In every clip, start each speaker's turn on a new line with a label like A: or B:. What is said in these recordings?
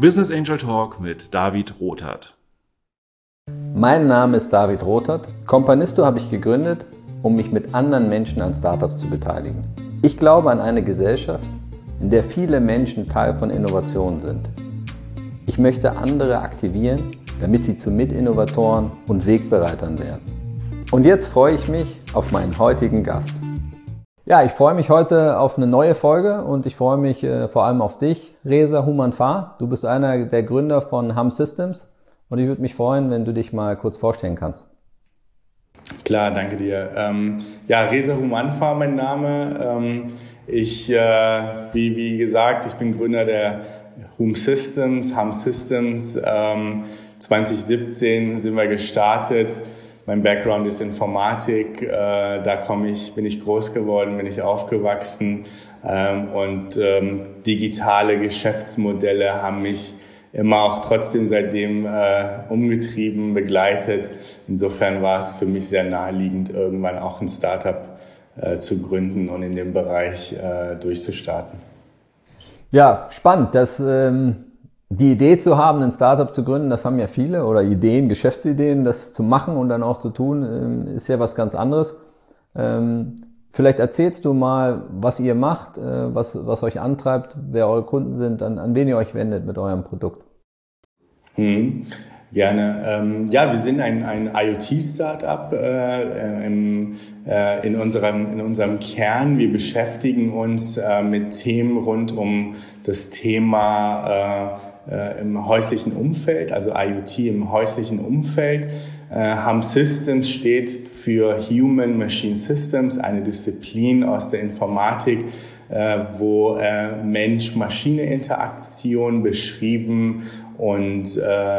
A: Business Angel Talk mit David Rothert.
B: Mein Name ist David Rothert. Companisto habe ich gegründet, um mich mit anderen Menschen an Startups zu beteiligen. Ich glaube an eine Gesellschaft, in der viele Menschen Teil von Innovationen sind. Ich möchte andere aktivieren, damit sie zu Mitinnovatoren und Wegbereitern werden. Und jetzt freue ich mich auf meinen heutigen Gast. Ja, ich freue mich heute auf eine neue Folge und ich freue mich vor allem auf dich, Reza Humanfar. Du bist einer der Gründer von Hum Systems und ich würde mich freuen, wenn du dich mal kurz vorstellen kannst.
C: Klar, danke dir. Reza Humanfar mein Name. Wie gesagt, ich bin Gründer der Hum Systems. 2017 sind wir gestartet. Mein Background ist Informatik, bin ich groß geworden, bin ich aufgewachsen und digitale Geschäftsmodelle haben mich immer auch trotzdem seitdem umgetrieben, begleitet. Insofern war es für mich sehr naheliegend, irgendwann auch ein Startup zu gründen und in dem Bereich durchzustarten.
B: Ja, spannend. Die Idee zu haben, ein Startup zu gründen, das haben ja viele, oder Ideen, Geschäftsideen, das zu machen und dann auch zu tun, ist ja was ganz anderes. Vielleicht erzählst du mal, was ihr macht, was euch antreibt, wer eure Kunden sind, an wen ihr euch wendet mit eurem Produkt.
C: Gerne. Wir sind ein IoT-Startup in unserem Kern. Wir beschäftigen uns mit Themen rund um das Thema im häuslichen Umfeld, also IoT im häuslichen Umfeld. Hum Systems steht für Human Machine Systems, eine Disziplin aus der Informatik, wo Mensch-Maschine-Interaktion beschrieben und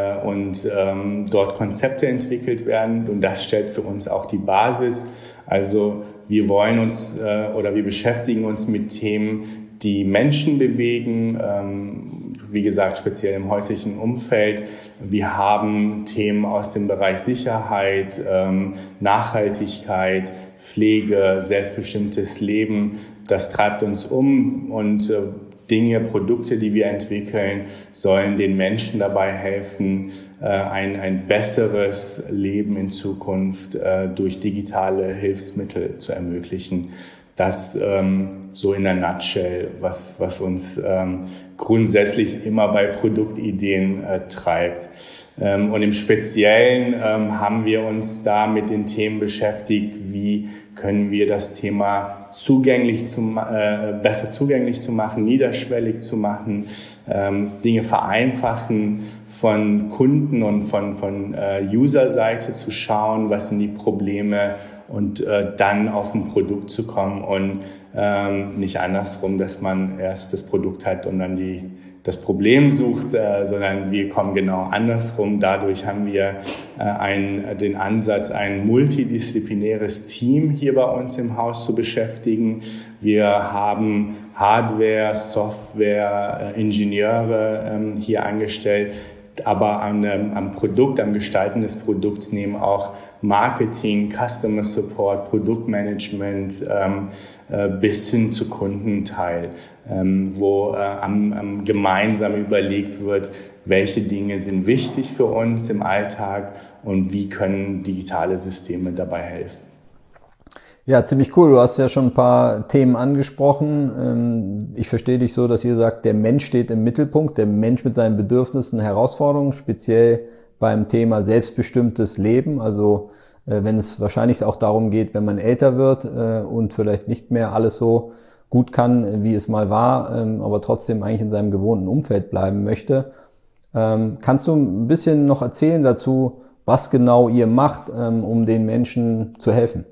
C: dort Konzepte entwickelt werden. Und das stellt für uns auch die Basis. Also wir beschäftigen uns mit Themen, die Menschen bewegen, wie gesagt, speziell im häuslichen Umfeld. Wir haben Themen aus dem Bereich Sicherheit, Nachhaltigkeit, Pflege, selbstbestimmtes Leben. Das treibt uns um und Produkte, die wir entwickeln, sollen den Menschen dabei helfen, ein besseres Leben in Zukunft durch digitale Hilfsmittel zu ermöglichen. Das so in der Nutshell, was uns grundsätzlich immer bei Produktideen treibt. Und im Speziellen haben wir uns da mit den Themen beschäftigt, wie können wir das Thema besser zugänglich zu machen, niederschwellig zu machen, Dinge vereinfachen, von Kunden und von User-Seite zu schauen, was sind die Probleme und dann auf ein Produkt zu kommen und nicht andersrum, dass man erst das Produkt hat und dann das Problem sucht, sondern wir kommen genau andersrum. Dadurch haben wir den Ansatz, ein multidisziplinäres Team hier bei uns im Haus zu beschäftigen. Wir haben Hardware, Software, Ingenieure hier angestellt, aber am Gestalten des Produkts nehmen auch Marketing, Customer Support, Produktmanagement bis hin zu Kunden teil, wo gemeinsam überlegt wird, welche Dinge sind wichtig für uns im Alltag und wie können digitale Systeme dabei helfen.
B: Ja, ziemlich cool. Du hast ja schon ein paar Themen angesprochen. Ich verstehe dich so, dass ihr sagt, der Mensch steht im Mittelpunkt, der Mensch mit seinen Bedürfnissen, Herausforderungen, speziell beim Thema selbstbestimmtes Leben. Also wenn es wahrscheinlich auch darum geht, wenn man älter wird und vielleicht nicht mehr alles so gut kann, wie es mal war, aber trotzdem eigentlich in seinem gewohnten Umfeld bleiben möchte. Kannst du ein bisschen noch erzählen dazu, was genau ihr macht, um den Menschen zu helfen?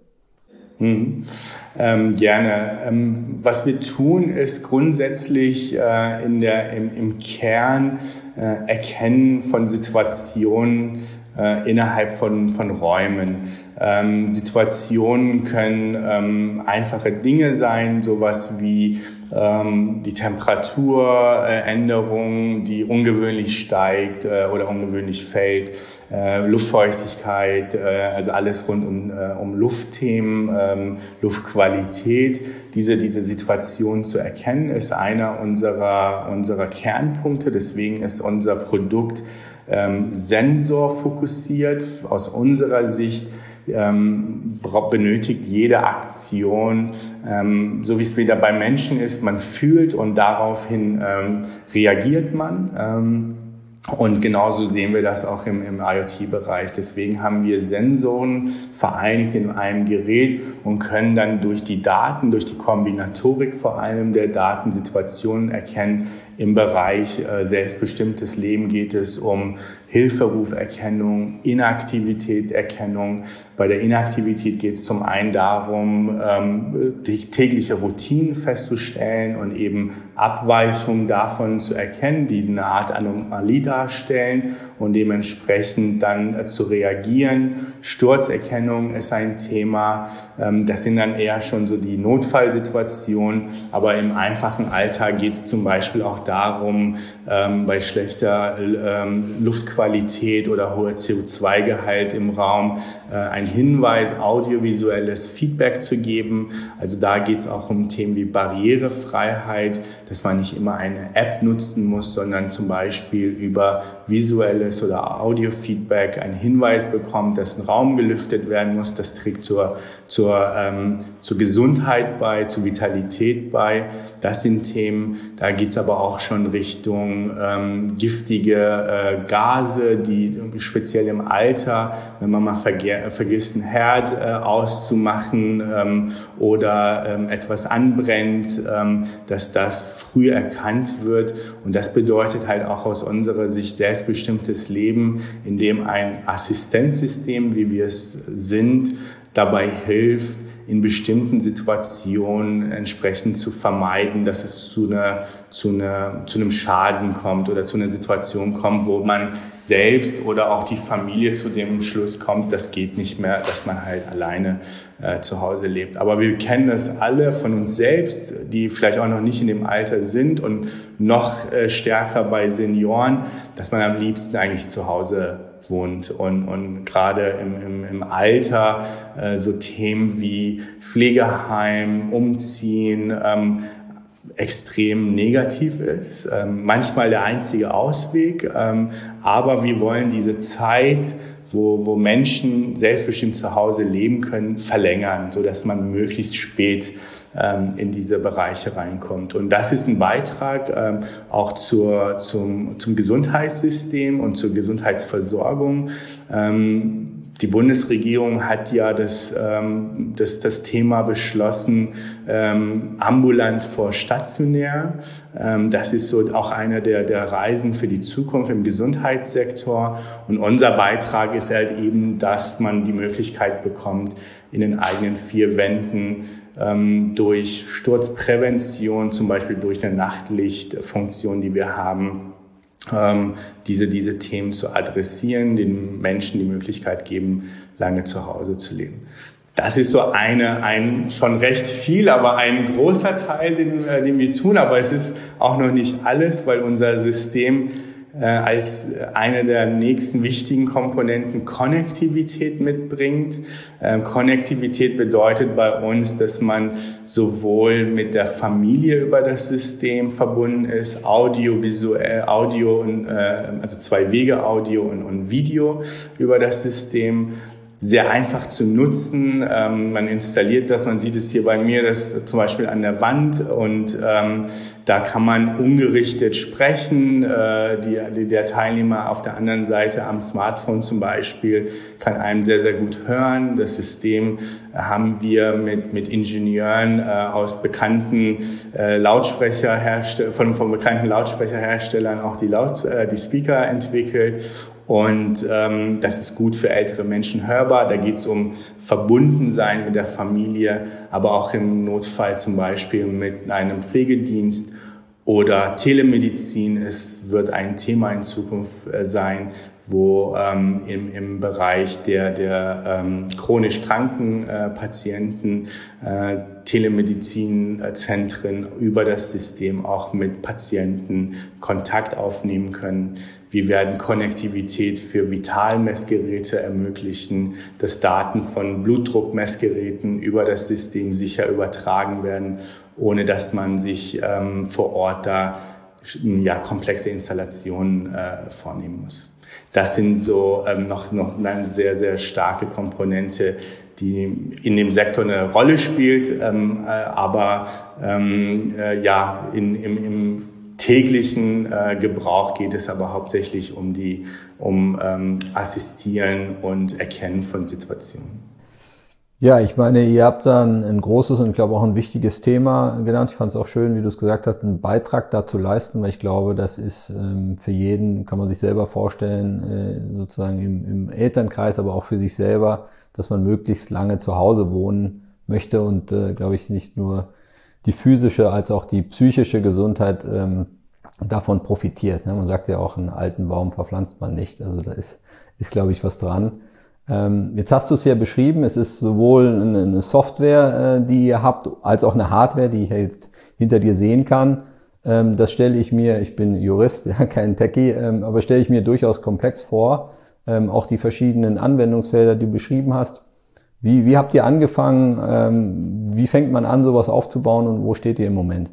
C: Gerne. Was wir tun, ist grundsätzlich im Kern Erkennen von Situationen innerhalb von Räumen. Situationen können einfache Dinge sein, sowas wie die Temperaturänderung, die ungewöhnlich steigt oder ungewöhnlich fällt, Luftfeuchtigkeit, also alles rund um Luftthemen, Luftqualität. Diese Situation zu erkennen, ist einer unserer Kernpunkte. Deswegen ist unser Produkt sensorfokussiert. Aus unserer Sicht benötigt jede Aktion, so wie es wieder bei Menschen ist, man fühlt und daraufhin reagiert man. Und genauso sehen wir das auch im IoT-Bereich. Deswegen haben wir Sensoren vereinigt in einem Gerät und können dann durch die Daten, durch die Kombinatorik vor allem der Daten Situationen erkennen. Im Bereich selbstbestimmtes Leben geht es um Hilferuferkennung, Inaktivitätserkennung. Bei der Inaktivität geht es zum einen darum, die tägliche Routinen festzustellen und eben Abweichungen davon zu erkennen, die eine Art Anomalie darstellen und dementsprechend dann zu reagieren. Sturzerkennung ist ein Thema. Das sind dann eher schon so die Notfallsituationen. Aber im einfachen Alltag geht es zum Beispiel auch darum, bei schlechter Luftqualität oder hoher CO2-Gehalt im Raum ein Hinweis, audiovisuelles Feedback zu geben. Also da geht es auch um Themen wie Barrierefreiheit, dass man nicht immer eine App nutzen muss, sondern zum Beispiel über visuelles oder Audio-Feedback einen Hinweis bekommt, dass ein Raum gelüftet werden muss. Das trägt zur Gesundheit bei, zur Vitalität bei. Das sind Themen. Da geht es aber auch schon Richtung giftige Gase, die speziell im Alter, wenn man mal vergisst, einen Herd auszumachen oder etwas anbrennt, dass das früh erkannt wird. Und das bedeutet halt auch aus unserer Sicht selbstbestimmtes Leben, in dem ein Assistenzsystem, wie wir es sind, dabei hilft, in bestimmten Situationen entsprechend zu vermeiden, dass es zu einem Schaden kommt oder zu einer Situation kommt, wo man selbst oder auch die Familie zu dem Schluss kommt, das geht nicht mehr, dass man halt alleine zu Hause lebt. Aber wir kennen das alle von uns selbst, die vielleicht auch noch nicht in dem Alter sind und noch stärker bei Senioren, dass man am liebsten eigentlich zu Hause wohnt und gerade im Alter so Themen wie Pflegeheim, Umziehen extrem negativ ist, manchmal der einzige Ausweg, aber wir wollen diese Zeit, wo Menschen selbstbestimmt zu Hause leben können, verlängern, so dass man möglichst spät in diese Bereiche reinkommt. Und das ist ein Beitrag auch zum Gesundheitssystem und zur Gesundheitsversorgung. Die Bundesregierung hat ja das Thema beschlossen, ambulant vor stationär. Das ist so auch einer der Reisen für die Zukunft im Gesundheitssektor. Und unser Beitrag ist halt eben, dass man die Möglichkeit bekommt, in den eigenen vier Wänden durch Sturzprävention, zum Beispiel durch eine Nachtlichtfunktion, die wir haben, diese Themen zu adressieren, den Menschen die Möglichkeit geben, lange zu Hause zu leben. Das ist so schon recht viel, aber ein großer Teil, den wir tun. Aber es ist auch noch nicht alles, weil unser System als eine der nächsten wichtigen Komponenten Konnektivität mitbringt. Konnektivität bedeutet bei uns, dass man sowohl mit der Familie über das System verbunden ist, audiovisuell, also Zwei-Wege-Audio und Video über das System. Sehr einfach zu nutzen. Man installiert das, man sieht es hier bei mir, das zum Beispiel an der Wand und da kann man ungerichtet sprechen. Der Teilnehmer auf der anderen Seite am Smartphone zum Beispiel kann einem sehr, sehr gut hören. Das System haben wir mit Ingenieuren aus bekannten von bekannten Lautsprecherherstellern auch die Speaker entwickelt. Und das ist gut für ältere Menschen hörbar. Da geht es um Verbundensein mit der Familie, aber auch im Notfall zum Beispiel mit einem Pflegedienst oder Telemedizin. Es wird ein Thema in Zukunft sein, wo im Bereich der chronisch kranken Patienten Telemedizinzentren über das System auch mit Patienten Kontakt aufnehmen können. Wir werden Konnektivität für Vitalmessgeräte ermöglichen, dass Daten von Blutdruckmessgeräten über das System sicher übertragen werden, ohne dass man sich vor Ort da komplexe Installationen vornehmen muss. Das sind so noch eine sehr, sehr starke Komponente, die in dem Sektor eine Rolle spielt, aber im täglichen Gebrauch geht es aber hauptsächlich um Assistieren und Erkennen von Situationen.
B: Ja, ich meine, ihr habt da ein großes und ich glaube auch ein wichtiges Thema genannt. Ich fand es auch schön, wie du es gesagt hast, einen Beitrag dazu leisten, weil ich glaube, das ist für jeden, kann man sich selber vorstellen, sozusagen im Elternkreis, aber auch für sich selber, dass man möglichst lange zu Hause wohnen möchte und, glaube ich, nicht nur die physische als auch die psychische Gesundheit davon profitiert. Man sagt ja auch, einen alten Baum verpflanzt man nicht. Also da ist glaube ich, was dran. Jetzt hast du es ja beschrieben, es ist sowohl eine Software, die ihr habt, als auch eine Hardware, die ich jetzt hinter dir sehen kann. Das stelle ich mir, ich bin Jurist, ja, kein Techie, aber stelle ich mir durchaus komplex vor. Auch die verschiedenen Anwendungsfelder, die du beschrieben hast. Wie habt ihr angefangen? Wie fängt man an, sowas aufzubauen und wo steht ihr im Moment?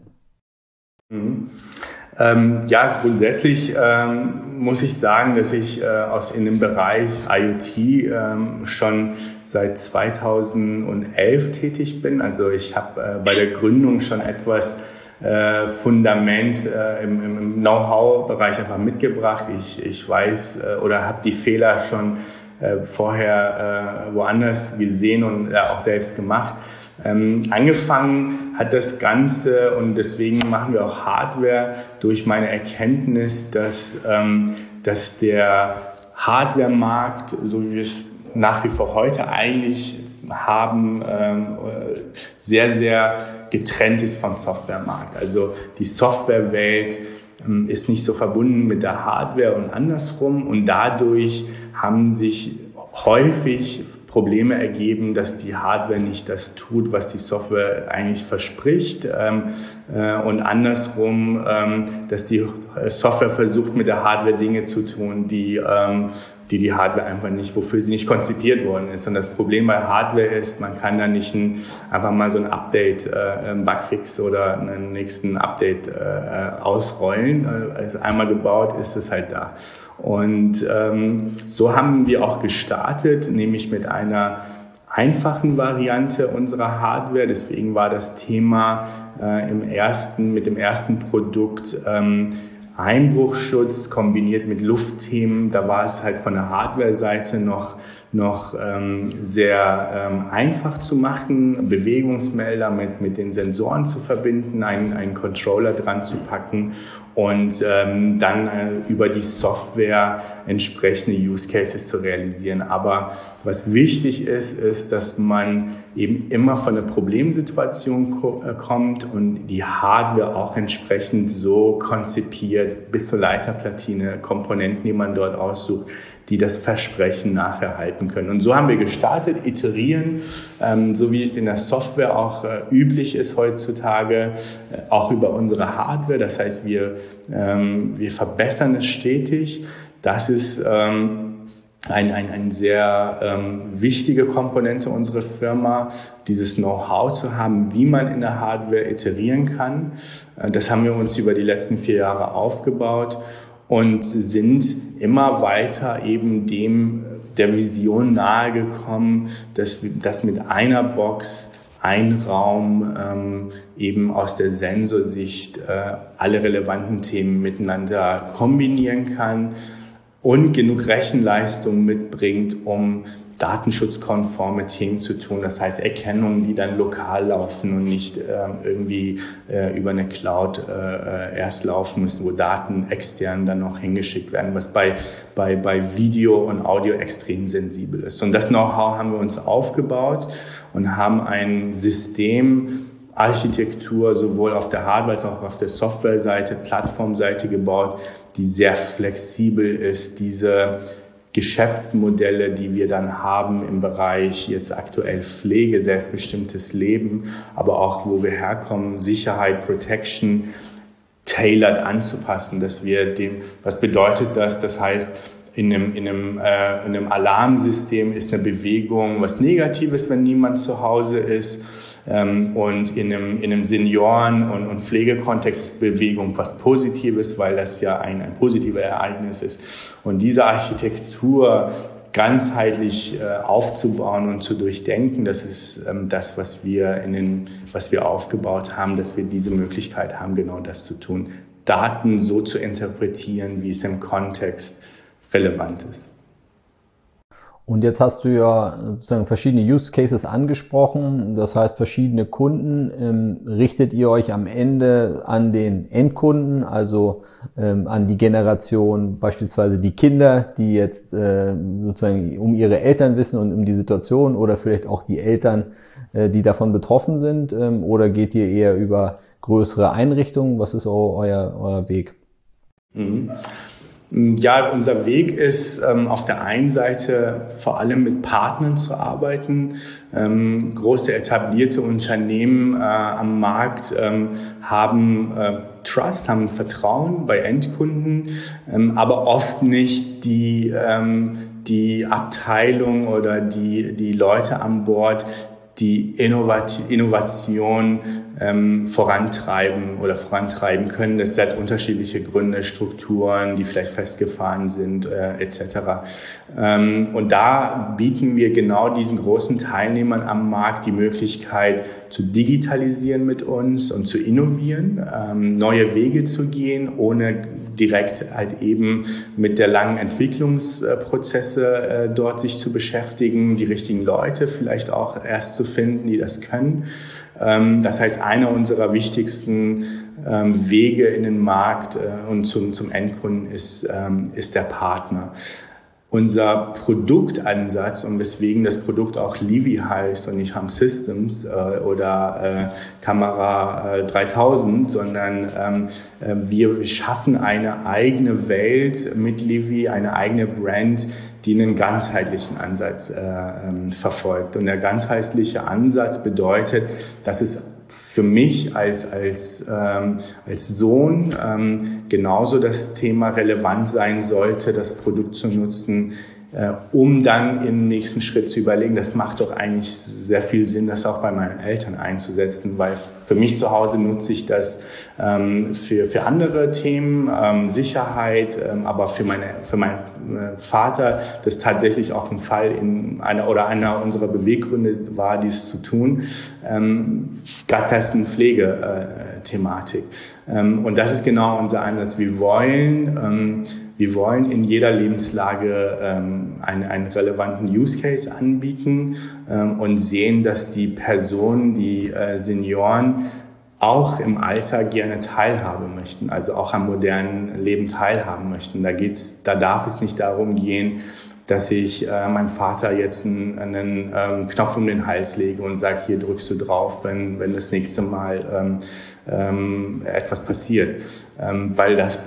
C: Grundsätzlich muss ich sagen, dass ich in dem Bereich IoT schon seit 2011 tätig bin. Also ich habe bei der Gründung schon etwas Fundament im Know-how-Bereich einfach mitgebracht. Ich weiß oder habe die Fehler schon vorher woanders gesehen und auch selbst gemacht. Angefangen hat das Ganze, und deswegen machen wir auch Hardware, durch meine Erkenntnis, dass der Hardware-Markt, so wie wir es nach wie vor heute eigentlich haben, sehr, sehr getrennt ist vom Softwaremarkt. Also die Softwarewelt ist nicht so verbunden mit der Hardware und andersrum, und dadurch haben sich häufig Probleme ergeben, dass die Hardware nicht das tut, was die Software eigentlich verspricht, und andersrum, dass die Software versucht, mit der Hardware Dinge zu tun, die Hardware einfach nicht, wofür sie nicht konzipiert worden ist. Und das Problem bei Hardware ist, man kann da nicht einfach mal so ein Update, ein Bugfix oder einen nächsten Update ausrollen. Also einmal gebaut ist es halt da. Und so haben wir auch gestartet, nämlich mit einer einfachen Variante unserer Hardware. Deswegen war das Thema mit dem ersten Produkt Einbruchschutz kombiniert mit Luftthemen. Da war es halt von der Hardware-Seite noch sehr einfach zu machen, Bewegungsmelder mit den Sensoren zu verbinden, einen Controller dran zu packen und dann über die Software entsprechende Use Cases zu realisieren. Aber was wichtig ist, dass man eben immer von der Problemsituation kommt und die Hardware auch entsprechend so konzipiert, bis zur Leiterplatine, Komponenten, die man dort aussucht, die das Versprechen nachher halten können. Und so haben wir gestartet, iterieren, so wie es in der Software auch üblich ist heutzutage, auch über unsere Hardware. Das heißt, wir verbessern es stetig. Das ist eine sehr wichtige Komponente unserer Firma, dieses Know-how zu haben, wie man in der Hardware iterieren kann. Das haben wir uns über die letzten 4 Jahre aufgebaut und sind immer weiter eben der Vision nahegekommen, dass mit einer Box ein Raum eben aus der Sensorsicht alle relevanten Themen miteinander kombinieren kann und genug Rechenleistung mitbringt, um datenschutzkonforme Themen zu tun. Das heißt Erkennungen, die dann lokal laufen und nicht irgendwie über eine Cloud erst laufen müssen, wo Daten extern dann noch hingeschickt werden, was bei Video und Audio extrem sensibel ist. Und das Know-how haben wir uns aufgebaut und haben ein Systemarchitektur sowohl auf der Hardware als auch auf der Softwareseite, Plattformseite gebaut, die sehr flexibel ist, diese Geschäftsmodelle, die wir dann haben im Bereich jetzt aktuell Pflege, selbstbestimmtes Leben, aber auch wo wir herkommen, Sicherheit, Protection, tailored anzupassen, dass wir was bedeutet das? Das heißt, in einem Alarmsystem ist eine Bewegung was Negatives, wenn niemand zu Hause ist. Und in einem Senioren- und Pflegekontext ist Bewegung was Positives, weil das ja ein positives Ereignis ist. Und diese Architektur ganzheitlich aufzubauen und zu durchdenken, das ist das, was wir aufgebaut haben, dass wir diese Möglichkeit haben, genau das zu tun. Daten so zu interpretieren, wie es im Kontext relevant ist.
B: Und jetzt hast du ja sozusagen verschiedene Use Cases angesprochen, das heißt verschiedene Kunden. Richtet ihr euch am Ende an den Endkunden, also an die Generation, beispielsweise die Kinder, die jetzt sozusagen um ihre Eltern wissen und um die Situation, oder vielleicht auch die Eltern, die davon betroffen sind, oder geht ihr eher über größere Einrichtungen? Was ist euer Weg?
C: Mhm. Ja, unser Weg ist auf der einen Seite vor allem mit Partnern zu arbeiten. Große etablierte Unternehmen am Markt haben Trust, haben Vertrauen bei Endkunden, aber oft nicht die Abteilung oder die Leute an Bord, die Innovation vorantreiben können. Das hat unterschiedliche Gründe, Strukturen, die vielleicht festgefahren sind, etc. Und da bieten wir genau diesen großen Teilnehmern am Markt die Möglichkeit zu digitalisieren mit uns und zu innovieren, neue Wege zu gehen, ohne direkt halt eben mit der langen Entwicklungsprozesse dort sich zu beschäftigen, die richtigen Leute vielleicht auch erst zu finden, die das können. Das heißt, einer unserer wichtigsten Wege in den Markt und zum Endkunden ist der Partner. Unser Produktansatz, und weswegen das Produkt auch Livy heißt und nicht Hum Systems oder Kamera 3000, sondern wir schaffen eine eigene Welt mit Livy, eine eigene Brand, die einen ganzheitlichen Ansatz verfolgt. Und der ganzheitliche Ansatz bedeutet, dass es für mich als Sohn genauso das Thema relevant sein sollte, das Produkt zu nutzen, um dann im nächsten Schritt zu überlegen, das macht doch eigentlich sehr viel Sinn, das auch bei meinen Eltern einzusetzen, weil für mich zu Hause nutze ich das für andere Themen, Sicherheit, aber für meinen Vater, das tatsächlich auch ein Fall in einer unserer Beweggründe war, dies zu tun, gab das eine Pflegethematik. Und das ist genau unser Ansatz. Wir wollen in jeder Lebenslage einen relevanten Use Case anbieten und sehen, dass die Personen, die Senioren, auch im Alltag gerne teilhaben möchten, also auch am modernen Leben teilhaben möchten. Da darf es nicht darum gehen, dass ich meinem Vater jetzt einen Knopf um den Hals lege und sage, hier drückst du drauf, wenn das nächste Mal etwas passiert. Weil das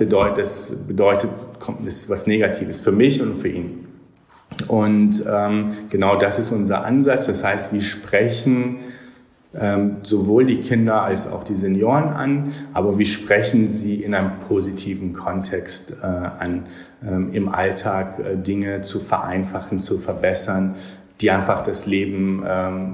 C: ist was Negatives für mich und für ihn. Und genau das ist unser Ansatz. Das heißt, wir sprechen sowohl die Kinder als auch die Senioren an, aber wir sprechen sie in einem positiven Kontext an, im Alltag Dinge zu vereinfachen, zu verbessern, die einfach das Leben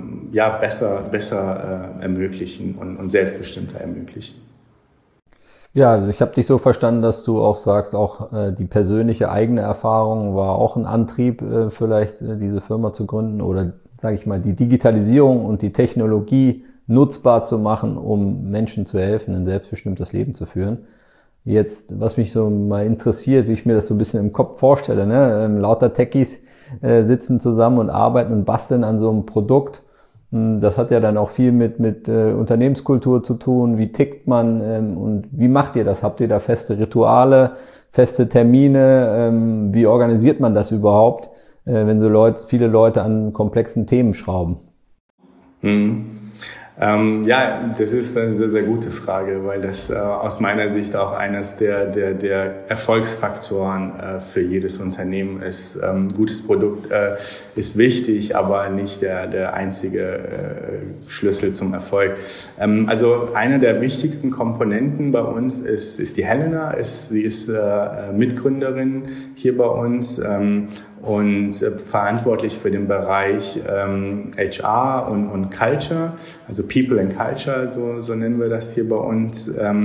C: besser ermöglichen und selbstbestimmter ermöglichen.
B: Ja, also ich habe dich so verstanden, dass du auch sagst, auch die persönliche eigene Erfahrung war auch ein Antrieb, vielleicht diese Firma zu gründen, oder sage ich mal, die Digitalisierung und die Technologie nutzbar zu machen, um Menschen zu helfen, ein selbstbestimmtes Leben zu führen. Jetzt, was mich so mal interessiert, wie ich mir das so ein bisschen im Kopf vorstelle, ne? Lauter Techies sitzen zusammen und arbeiten und basteln an so einem Produkt. Das hat ja dann auch viel mit Unternehmenskultur zu tun. Wie tickt man und wie macht ihr das? Habt ihr da feste Rituale, feste Termine? Wie organisiert man das überhaupt, wenn so viele Leute an komplexen Themen schrauben?
C: Ja, das ist eine sehr, sehr gute Frage, weil das aus meiner Sicht auch eines der Erfolgsfaktoren für jedes Unternehmen ist. Gutes Produkt ist wichtig, aber nicht der einzige Schlüssel zum Erfolg. Also einer der wichtigsten Komponenten bei uns ist die Helena. Sie ist Mitgründerin hier bei uns. Und verantwortlich für den Bereich HR und Culture, also People and Culture, so nennen wir das hier bei uns.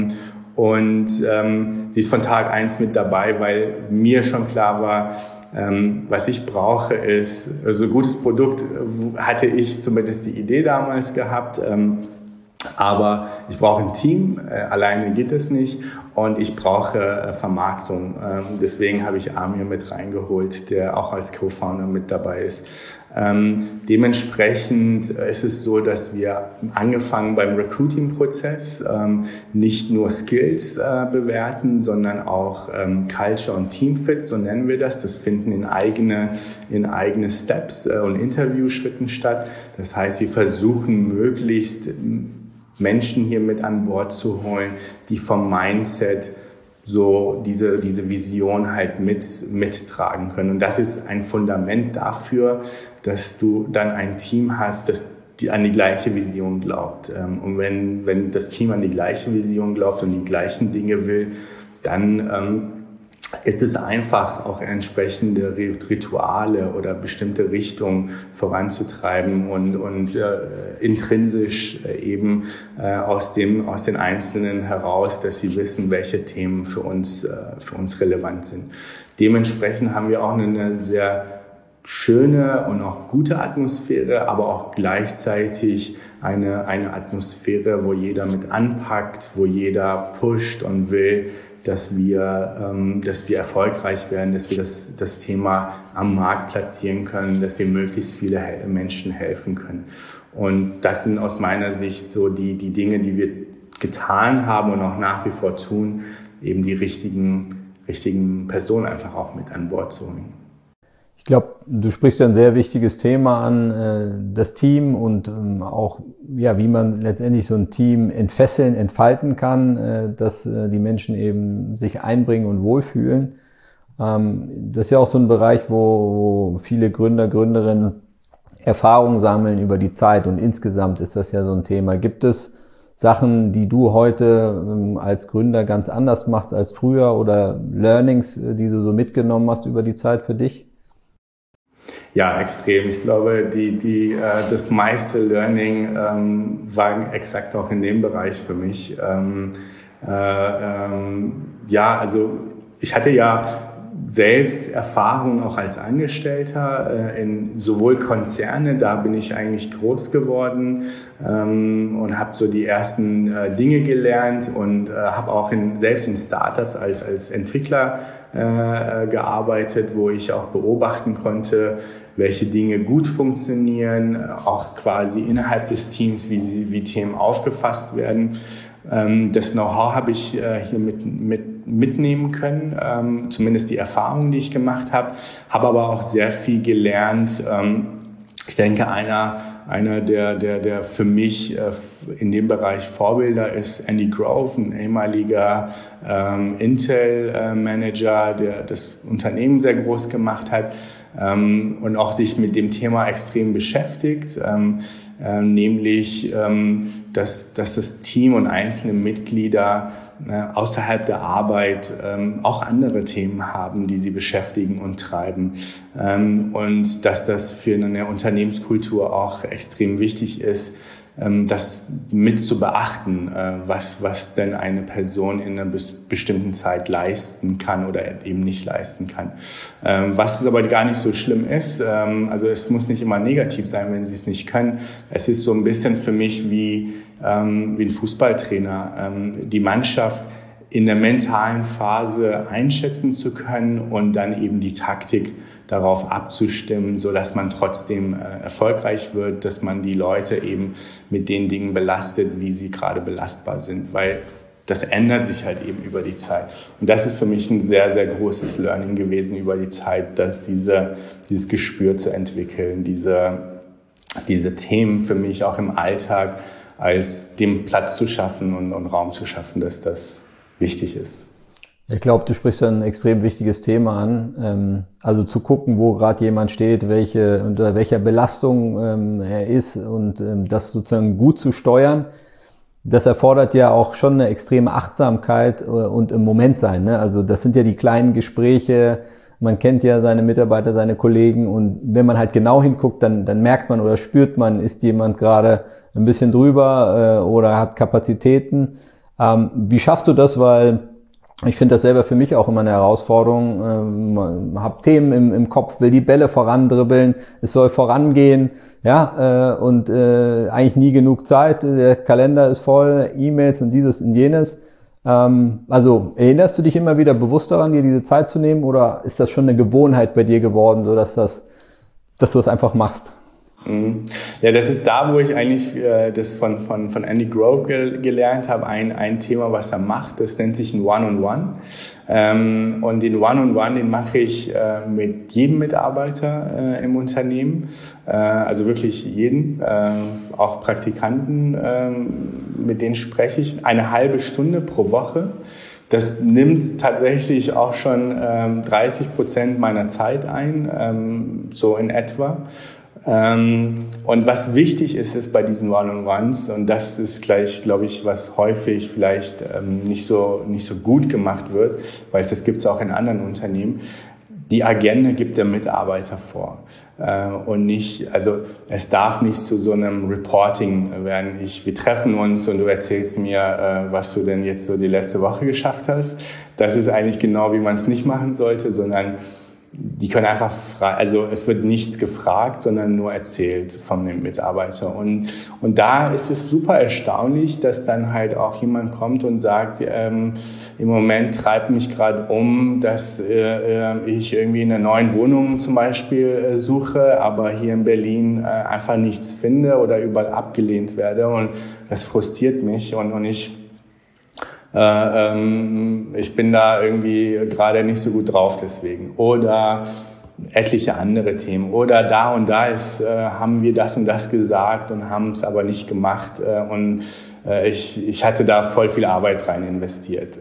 C: Sie ist von Tag 1 mit dabei, weil mir schon klar war, was ich brauche ist, also gutes Produkt hatte ich zumindest die Idee damals gehabt, aber ich brauche ein Team, alleine geht es nicht und ich brauche Vermarktung. Deswegen habe ich Amir mit reingeholt, der auch als Co-Founder mit dabei ist. Dementsprechend ist es so, dass wir angefangen beim Recruiting-Prozess nicht nur Skills bewerten, sondern auch Culture und Teamfit, so nennen wir das. Das finden in eigene Steps und Interviewschritten statt. Das heißt, wir versuchen möglichst Menschen hier mit an Bord zu holen, die vom Mindset so diese Vision halt mittragen können. Und das ist ein Fundament dafür, dass du dann ein Team hast, das an die gleiche Vision glaubt. Und wenn das Team an die gleiche Vision glaubt und die gleichen Dinge will, dann ist es einfach, auch entsprechende Rituale oder bestimmte Richtungen voranzutreiben und intrinsisch eben aus den Einzelnen heraus, dass sie wissen, welche Themen für uns relevant sind. Dementsprechend haben wir auch eine sehr schöne und auch gute Atmosphäre, aber auch gleichzeitig eine Atmosphäre, wo jeder mit anpackt, wo jeder pusht und will, dass wir erfolgreich werden, dass wir das Thema am Markt platzieren können, dass wir möglichst viele Menschen helfen können. Und das sind aus meiner Sicht so die Dinge, die wir getan haben und auch nach wie vor tun, eben die richtigen Personen einfach auch mit an Bord zu holen.
B: Ich glaube, du sprichst ja ein sehr wichtiges Thema an, das Team und auch, ja, wie man letztendlich so ein Team entfalten kann, dass die Menschen eben sich einbringen und wohlfühlen. Das ist ja auch so ein Bereich, wo viele Gründer, Gründerinnen Erfahrung sammeln über die Zeit und insgesamt ist das ja so ein Thema. Gibt es Sachen, die du heute als Gründer ganz anders machst als früher oder Learnings, die du so mitgenommen hast über die Zeit für dich?
C: Ja, extrem. Ich glaube, das meiste Learning war exakt auch in dem Bereich für mich. Ja, also ich hatte ja selbst Erfahrung auch als Angestellter in sowohl Konzerne, da bin ich eigentlich groß geworden und habe so die ersten Dinge gelernt und habe auch selbst in Startups als Entwickler gearbeitet, wo ich auch beobachten konnte, welche Dinge gut funktionieren, auch quasi innerhalb des Teams, wie Themen aufgefasst werden. Das Know-how habe ich hier mitnehmen können, zumindest die Erfahrungen, die ich gemacht habe aber auch sehr viel gelernt. Ich denke, einer der für mich in dem Bereich Vorbilder ist Andy Grove, ein ehemaliger Intel-Manager, der das Unternehmen sehr groß gemacht hat und auch sich mit dem Thema extrem beschäftigt, nämlich dass das Team und einzelne Mitglieder außerhalb der Arbeit auch andere Themen haben, die sie beschäftigen und treiben. Und dass das für eine Unternehmenskultur auch extrem wichtig ist, das mit zu beachten, was denn eine Person in einer bestimmten Zeit leisten kann oder eben nicht leisten kann. Was es aber gar nicht so schlimm ist, also es muss nicht immer negativ sein, wenn sie es nicht können. Es ist so ein bisschen für mich wie ein Fußballtrainer, die Mannschaft in der mentalen Phase einschätzen zu können und dann eben die Taktik darauf abzustimmen, so dass man trotzdem erfolgreich wird, dass man die Leute eben mit den Dingen belastet, wie sie gerade belastbar sind, weil das ändert sich halt eben über die Zeit. Und das ist für mich ein sehr, sehr großes Learning gewesen über die Zeit, dass dieses Gespür zu entwickeln, diese Themen für mich auch im Alltag als dem Platz zu schaffen und Raum zu schaffen, dass das wichtig ist.
B: Ich glaube, du sprichst ein extrem wichtiges Thema an. Also zu gucken, wo gerade jemand steht, unter welcher Belastung er ist und das sozusagen gut zu steuern. Das erfordert ja auch schon eine extreme Achtsamkeit und im Moment sein, ne? Also das sind ja die kleinen Gespräche. Man kennt ja seine Mitarbeiter, seine Kollegen, und wenn man halt genau hinguckt, dann merkt man oder spürt man, ist jemand gerade ein bisschen drüber oder hat Kapazitäten. Wie schaffst du das? Weil ich finde das selber für mich auch immer eine Herausforderung. Hab Themen im Kopf, will die Bälle vorandribbeln, es soll vorangehen, ja, und eigentlich nie genug Zeit. Der Kalender ist voll, E-Mails und dieses und jenes. Also erinnerst du dich immer wieder bewusst daran, dir diese Zeit zu nehmen, oder ist das schon eine Gewohnheit bei dir geworden, so dass du es einfach machst?
C: Ja, das ist da, wo ich eigentlich das von Andy Grove gelernt habe. Ein Thema, was er macht, das nennt sich ein One-on-One. Und den One-on-One, den mache ich mit jedem Mitarbeiter im Unternehmen, also wirklich jeden, auch Praktikanten, mit denen spreche ich 1/2 Stunde pro Woche. Das nimmt tatsächlich auch schon 30% meiner Zeit ein, so in etwa. Und was wichtig ist bei diesen One-on-Ones, und das ist gleich, glaube ich, was häufig vielleicht nicht so gut gemacht wird, weil das gibt es auch in anderen Unternehmen. Die Agenda gibt der Mitarbeiter vor und nicht, also es darf nicht zu so einem Reporting werden. Wir treffen uns und du erzählst mir, was du denn jetzt so die letzte Woche geschafft hast. Das ist eigentlich genau, wie man es nicht machen sollte, sondern die können einfach also es wird nichts gefragt, sondern nur erzählt von dem Mitarbeiter. Und da ist es super erstaunlich, dass dann halt auch jemand kommt und sagt, im Moment treibt mich gerade dass ich irgendwie in einer neuen Wohnung zum Beispiel suche, aber hier in Berlin einfach nichts finde oder überall abgelehnt werde. Und das frustriert mich und ich bin da irgendwie gerade nicht so gut drauf deswegen. Oder etliche andere Themen. Oder da und da haben wir das und das gesagt und haben es aber nicht gemacht. Ich hatte da voll viel Arbeit rein investiert.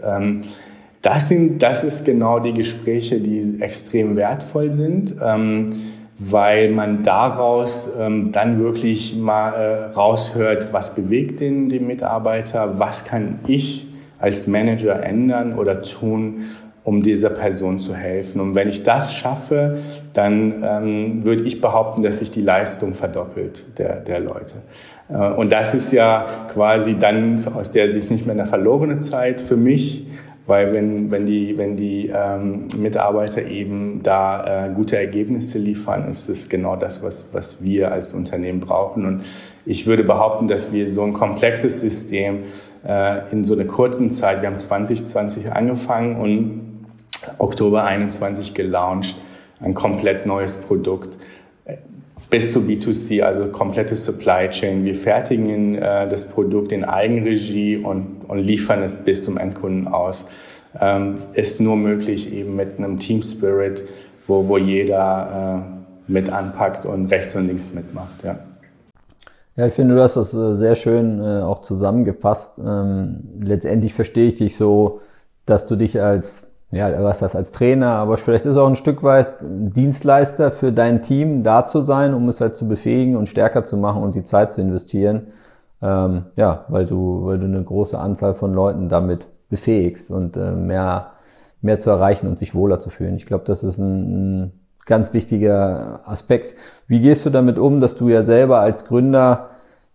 C: Das ist genau die Gespräche, die extrem wertvoll sind, weil man daraus dann wirklich mal raushört, was bewegt den Mitarbeiter, was kann ich als Manager ändern oder tun, um dieser Person zu helfen. Und wenn ich das schaffe, dann würde ich behaupten, dass sich die Leistung verdoppelt der Leute. Und das ist ja quasi dann aus der Sicht nicht mehr eine verlorene Zeit für mich, weil wenn die Mitarbeiter eben da gute Ergebnisse liefern, ist es genau das, was wir als Unternehmen brauchen. Und ich würde behaupten, dass wir so ein komplexes System in so einer kurzen Zeit, wir haben 2020 angefangen und Oktober 21 gelauncht, ein komplett neues Produkt bis zu B2C, also komplette Supply Chain. Wir fertigen das Produkt in Eigenregie und liefern es bis zum Endkunden aus. Ist nur möglich eben mit einem Team Spirit, wo jeder mit anpackt und rechts und links mitmacht. Ja.
B: Ja, ich finde, du hast das sehr schön auch zusammengefasst. Letztendlich verstehe ich dich so, dass du dich als Trainer, aber vielleicht ist auch ein Stück weit Dienstleister für dein Team da zu sein, um es halt zu befähigen und stärker zu machen und die Zeit zu investieren. Weil du eine große Anzahl von Leuten damit befähigst und mehr zu erreichen und sich wohler zu fühlen. Ich glaube, das ist ein ganz wichtiger Aspekt. Wie gehst du damit um, dass du ja selber als Gründer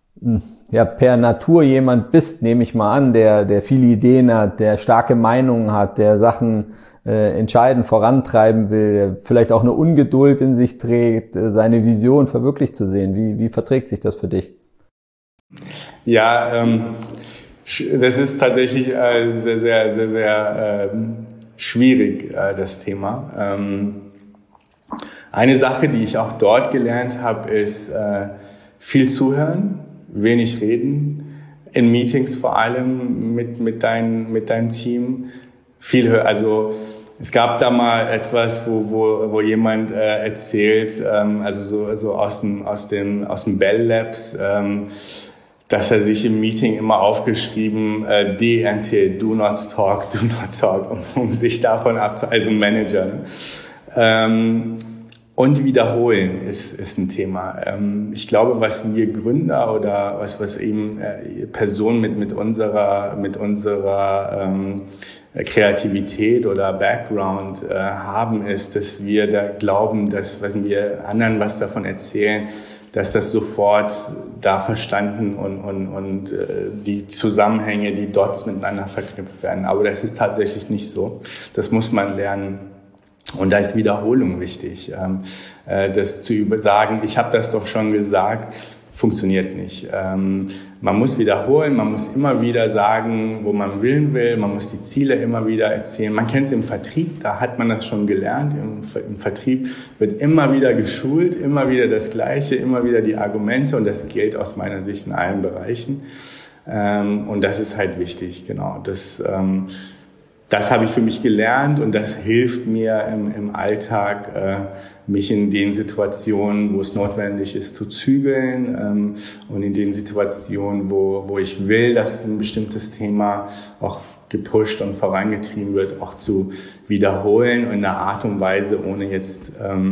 B: per Natur jemand bist, nehme ich mal an, der viele Ideen hat, der starke Meinungen hat, der Sachen entscheidend vorantreiben will, der vielleicht auch eine Ungeduld in sich trägt, seine Vision verwirklicht zu sehen. Wie verträgt sich das für dich?
C: Ja, das ist tatsächlich sehr, sehr, sehr, sehr schwierig, das Thema. Eine Sache, die ich auch dort gelernt habe, ist viel zuhören, wenig reden, in Meetings vor allem mit deinem Team, viel hören. Also es gab da mal etwas, wo jemand erzählt, also so aus dem Bell Labs, dass er sich im Meeting immer aufgeschrieben, DNT, do not talk, um sich davon also ein Manager. Ne? Und wiederholen ist ein Thema. Ich glaube, was wir Gründer oder was eben Personen mit unserer Kreativität oder Background haben, ist, dass wir da glauben, dass wenn wir anderen was davon erzählen, dass das sofort da verstanden und die Zusammenhänge, die Dots miteinander verknüpft werden. Aber das ist tatsächlich nicht so. Das muss man lernen. Und da ist Wiederholung wichtig. Das zu sagen, ich habe das doch schon gesagt, funktioniert nicht. Man muss wiederholen, man muss immer wieder sagen, wo man will, man muss die Ziele immer wieder erzählen. Man kennt es im Vertrieb, da hat man das schon gelernt. Im Vertrieb wird immer wieder geschult, immer wieder das Gleiche, immer wieder die Argumente und das gilt aus meiner Sicht in allen Bereichen. Und das ist halt wichtig, genau. Das habe ich für mich gelernt und das hilft mir im Alltag, mich in den Situationen, wo es notwendig ist, zu zügeln und in den Situationen, wo ich will, dass ein bestimmtes Thema auch gepusht und vorangetrieben wird, auch zu wiederholen in einer Art und Weise, ohne jetzt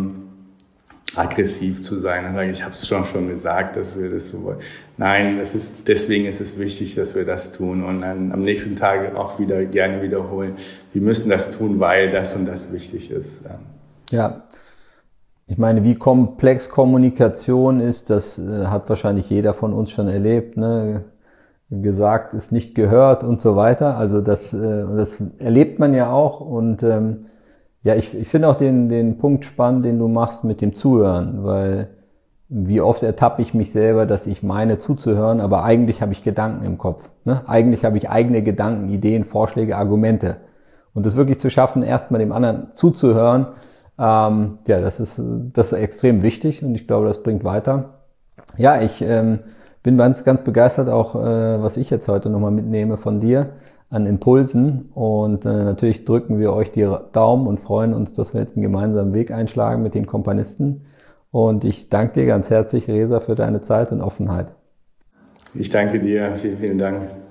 C: aggressiv zu sein. Dann sage ich habe es schon gesagt, dass wir das so wollen. Nein, deswegen ist es wichtig, dass wir das tun und dann am nächsten Tag auch wieder gerne wiederholen. Wir müssen das tun, weil das und das wichtig ist.
B: Ja, ich meine, wie komplex Kommunikation ist, das hat wahrscheinlich jeder von uns schon erlebt, ne? Gesagt ist nicht gehört und so weiter. Also das erlebt man ja auch und ja, ich finde auch den Punkt spannend, den du machst mit dem Zuhören, weil wie oft ertappe ich mich selber, dass ich meine zuzuhören, aber eigentlich habe ich Gedanken im Kopf. Ne? Eigentlich habe ich eigene Gedanken, Ideen, Vorschläge, Argumente. Und das wirklich zu schaffen, erstmal dem anderen zuzuhören, ja, das ist extrem wichtig und ich glaube, das bringt weiter. Ja, ich bin ganz begeistert auch, was ich jetzt heute nochmal mitnehme von dir an Impulsen und natürlich drücken wir euch die Daumen und freuen uns, dass wir jetzt einen gemeinsamen Weg einschlagen mit den Kompanisten. Und ich danke dir ganz herzlich, Reza, für deine Zeit und Offenheit.
C: Ich danke dir. Vielen, vielen Dank.